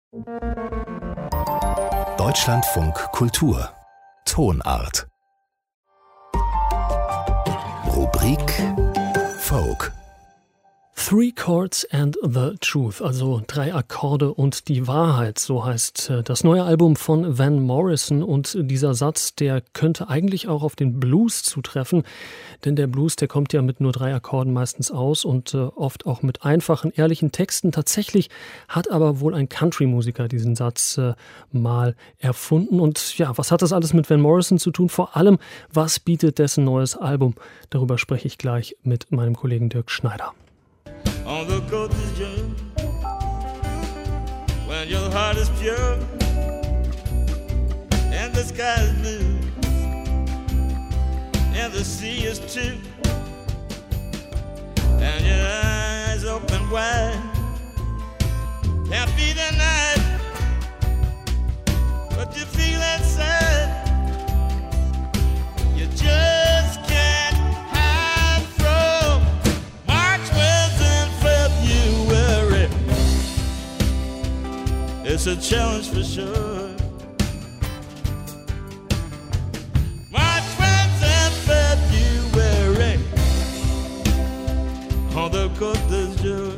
Deutschlandfunk Kultur Tonart Rubrik Folk. Three Chords and the Truth, also 3 Akkorde und die Wahrheit, so heißt das neue Album von Van Morrison. Und dieser Satz, der könnte eigentlich auch auf den Blues zutreffen, denn der Blues, der kommt ja mit nur 3 Akkorden meistens aus und oft auch mit einfachen, ehrlichen Texten. Tatsächlich hat aber wohl ein Country-Musiker diesen Satz mal erfunden. Und ja, was hat das alles mit Van Morrison zu tun? Vor allem, was bietet dessen neues Album? Darüber spreche ich gleich mit meinem Kollegen Dirk Schneider. On the Côte d'Azur, when your heart is pure and the sky is blue and the sea is too, and your eyes open wide, can't be the night, but you feel inside, you just can't hide from March winds in February. It's a challenge for sure. March winds in February on the Côte d'Azur.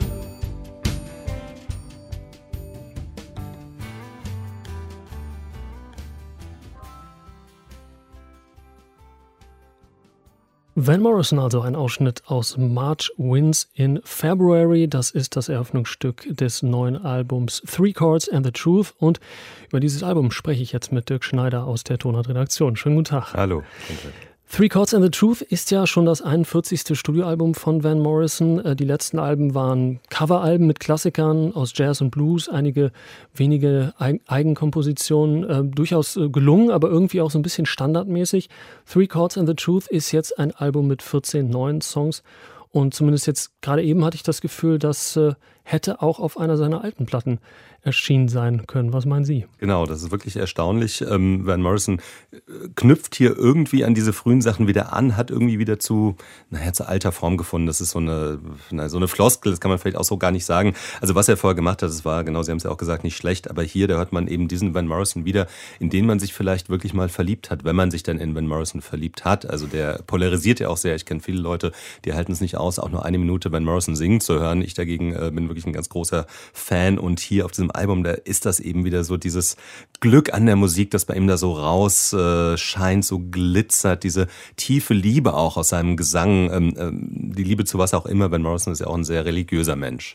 Van Morrison, also ein Ausschnitt aus March Winds in February. Das ist das Eröffnungsstück des neuen Albums Three Chords and the Truth. Und über dieses Album spreche ich jetzt mit Dirk Schneider aus der Tonart-Redaktion. Schönen guten Tag. Hallo. Three Chords and the Truth ist ja schon das 41. Studioalbum von Van Morrison. Die letzten Alben waren Coveralben mit Klassikern aus Jazz und Blues, einige wenige Eigenkompositionen, durchaus gelungen, aber irgendwie auch so ein bisschen standardmäßig. Three Chords and the Truth ist jetzt ein Album mit 14 neuen Songs und zumindest jetzt gerade eben hatte ich das Gefühl, das hätte auch auf einer seiner alten Platten erschienen sein können. Was meinen Sie? Genau, das ist wirklich erstaunlich. Van Morrison knüpft hier irgendwie an diese frühen Sachen wieder an, hat irgendwie wieder zu alter Form gefunden. Das ist so eine Floskel, das kann man vielleicht auch so gar nicht sagen. Also was er vorher gemacht hat, das war, genau, Sie haben es ja auch gesagt, nicht schlecht, aber hier, da hört man eben diesen Van Morrison wieder, in den man sich vielleicht wirklich mal verliebt hat, wenn man sich dann in Van Morrison verliebt hat. Also der polarisiert ja auch sehr. Ich kenne viele Leute, die halten es nicht aus, auch nur 1 Minute Van Morrison singen zu hören. Ich dagegen bin wirklich ein ganz großer Fan und hier auf diesem Album, da ist das eben wieder so dieses Glück an der Musik, das bei ihm da so raus scheint, so glitzert, diese tiefe Liebe auch aus seinem Gesang, die Liebe zu was auch immer. Van Morrison ist ja auch ein sehr religiöser Mensch.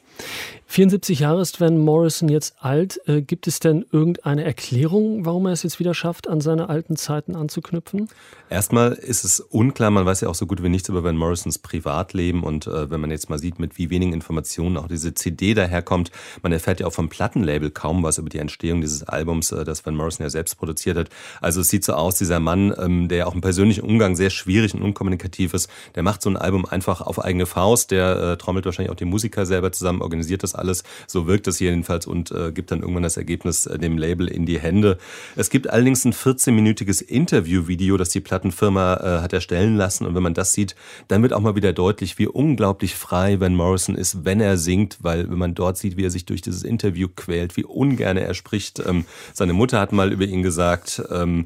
74 Jahre ist Van Morrison jetzt alt. Gibt es denn irgendeine Erklärung, warum er es jetzt wieder schafft, an seine alten Zeiten anzuknüpfen? Erstmal ist es unklar, man weiß ja auch so gut wie nichts über Van Morrisons Privatleben und wenn man jetzt mal sieht, mit wie wenigen Informationen auch diese CD daherkommt, man erfährt ja auch vom Plattenlabel kaum was über die Entstehung dieses Albums, das Van Morrison ja selbst produziert hat. Also es sieht so aus, dieser Mann, der auch im persönlichen Umgang sehr schwierig und unkommunikativ ist, der macht so ein Album einfach auf eigene Faust, der trommelt wahrscheinlich auch die Musiker selber zusammen, organisiert das alles, so wirkt es jedenfalls und gibt dann irgendwann das Ergebnis dem Label in die Hände. Es gibt allerdings ein 14-minütiges Interviewvideo, das die Plattenfirma hat erstellen lassen und wenn man das sieht, dann wird auch mal wieder deutlich, wie unglaublich frei Van Morrison ist, wenn er singt, weil wenn man dort sieht, wie er sich durch dieses Interview quält, wie ungern er spricht. Seine Mutter hat mal über ihn gesagt,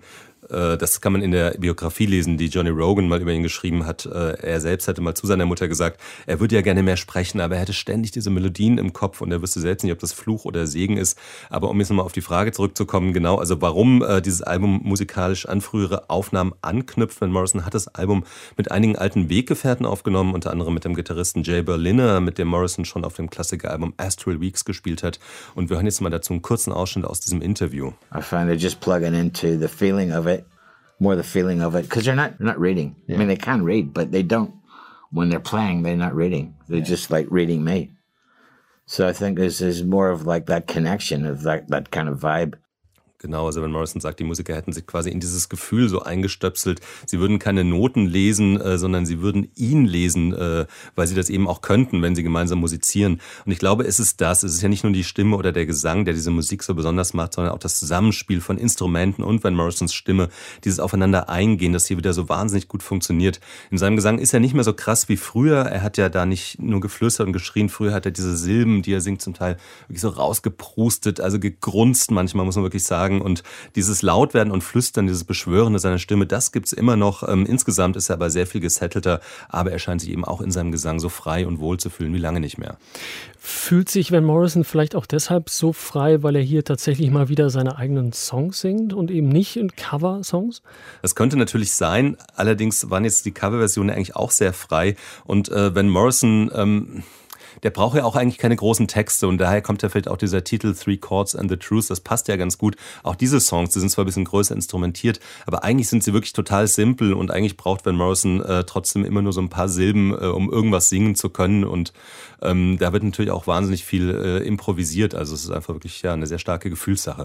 das kann man in der Biografie lesen, die Johnny Rogan mal über ihn geschrieben hat. Er selbst hatte mal zu seiner Mutter gesagt, er würde ja gerne mehr sprechen, aber er hätte ständig diese Melodien im Kopf und er wüsste selbst nicht, ob das Fluch oder Segen ist. Aber um jetzt nochmal auf die Frage zurückzukommen, genau, also warum dieses Album musikalisch an frühere Aufnahmen anknüpft. Van Morrison hat das Album mit einigen alten Weggefährten aufgenommen, unter anderem mit dem Gitarristen Jay Berliner, mit dem Morrison schon auf dem Klassikeralbum Astral Weeks gespielt hat. Und wir hören jetzt mal dazu einen kurzen Ausschnitt aus diesem Interview. I find they're just plugging into the feeling of it. More the feeling of it, because they're not reading. Yeah. I mean, they can read, but they don't. When they're playing, they're not reading. They're just like reading me. So I think there's more of like that connection of that kind of vibe. Genau, also Van Morrison sagt, die Musiker hätten sich quasi in dieses Gefühl so eingestöpselt. Sie würden keine Noten lesen, sondern sie würden ihn lesen, weil sie das eben auch könnten, wenn sie gemeinsam musizieren. Und ich glaube, es ist das. Es ist ja nicht nur die Stimme oder der Gesang, der diese Musik so besonders macht, sondern auch das Zusammenspiel von Instrumenten und Van Morrisons Stimme, dieses Aufeinander eingehen, das hier wieder so wahnsinnig gut funktioniert. In seinem Gesang ist er nicht mehr so krass wie früher. Er hat ja da nicht nur geflüstert und geschrien. Früher hat er diese Silben, die er singt, zum Teil wirklich so rausgeprustet, also gegrunzt manchmal, muss man wirklich sagen. Und dieses Lautwerden und Flüstern, dieses Beschwörende seiner Stimme, das gibt's immer noch. Insgesamt ist er aber sehr viel gesettelter, aber er scheint sich eben auch in seinem Gesang so frei und wohl zu fühlen wie lange nicht mehr. Fühlt sich Van Morrison vielleicht auch deshalb so frei, weil er hier tatsächlich mal wieder seine eigenen Songs singt und eben nicht in Cover-Songs? Das könnte natürlich sein, allerdings waren jetzt die Coverversionen eigentlich auch sehr frei und Van Morrison der braucht ja auch eigentlich keine großen Texte und daher kommt ja vielleicht auch dieser Titel Three Chords and the Truth, das passt ja ganz gut. Auch diese Songs, die sind zwar ein bisschen größer instrumentiert, aber eigentlich sind sie wirklich total simpel und eigentlich braucht Van Morrison trotzdem immer nur so ein paar Silben, um irgendwas singen zu können und da wird natürlich auch wahnsinnig viel improvisiert, also es ist einfach wirklich eine sehr starke Gefühlssache.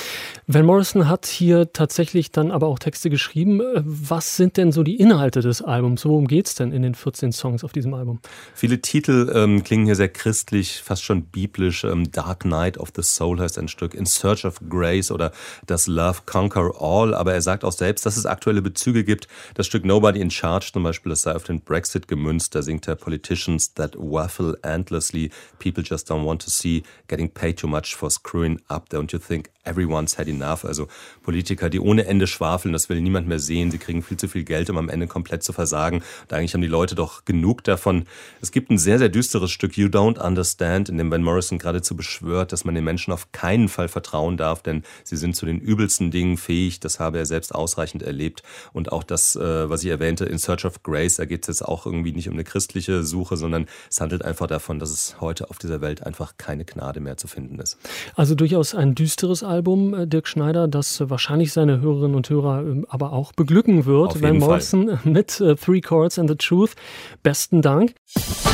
Van Morrison hat hier tatsächlich dann aber auch Texte geschrieben. Was sind denn so die Inhalte des Albums? Worum geht's denn in den 14 Songs auf diesem Album? Viele Titel klingen hier sehr christlich, fast schon biblisch. Dark Night of the Soul heißt ein Stück, In Search of Grace oder Does Love Conquer All. Aber er sagt auch selbst, dass es aktuelle Bezüge gibt. Das Stück Nobody in Charge zum Beispiel, das sei auf den Brexit gemünzt. Da singt er Politicians that waffle endlessly. People just don't want to see getting paid too much for screwing up. Don't you think everyone's had enough? Also Politiker, die ohne Ende schwafeln, das will niemand mehr sehen. Sie kriegen viel zu viel Geld, um am Ende komplett zu versagen. Und eigentlich haben die Leute doch genug davon. Es gibt ein sehr, sehr düsteres Stück You Don't Understand, in dem Van Morrison geradezu beschwört, dass man den Menschen auf keinen Fall vertrauen darf, denn sie sind zu den übelsten Dingen fähig. Das habe er selbst ausreichend erlebt. Und auch das, was ich erwähnte, In Search of Grace, da geht es jetzt auch irgendwie nicht um eine christliche Suche, sondern es handelt einfach davon, dass es heute auf dieser Welt einfach keine Gnade mehr zu finden ist. Also durchaus ein düsteres Album, Dirk Schneider, das wahrscheinlich seine Hörerinnen und Hörer aber auch beglücken wird. Auf jeden Van Morrison Fall. mit Three Chords and the Truth. Besten Dank.